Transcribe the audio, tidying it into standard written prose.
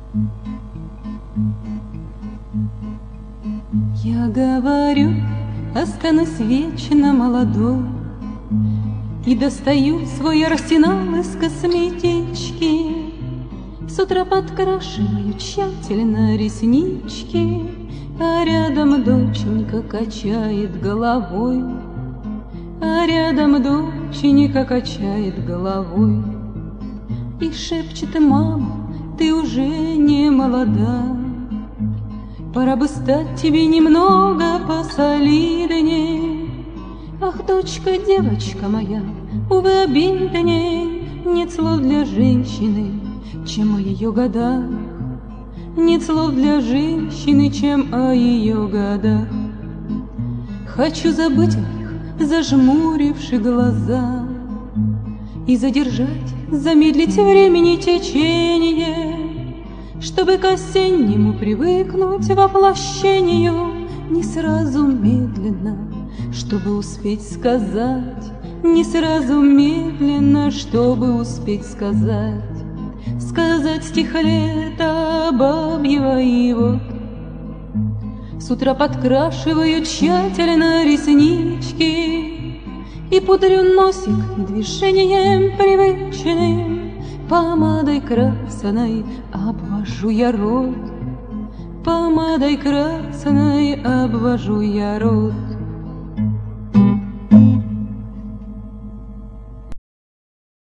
Я говорю, останусь вечно молодой, и достаю свой арсенал из косметички. С утра подкрашиваю тщательно реснички, а рядом доченька качает головой, а рядом доченька качает головой и шепчет: мама, ты уже не молода, пора бы стать тебе немного посолидней. Ах, дочка, девочка моя, увы, обидней нет слов для женщины, чем о ее годах. Нет слов для женщины, чем о ее годах. Хочу забыть о них, зажмуривши глаза, и задержать, замедлить времени течение, чтобы к осеннему привыкнуть воплощению не сразу медленно, чтобы успеть сказать, не сразу медленно, чтобы успеть сказать, сказать стих лета бабьего. И вот с утра подкрашиваю тщательно реснички и пудрю носик движением привычным, помадой красной обвожу я рот, помадой красной обвожу я рот.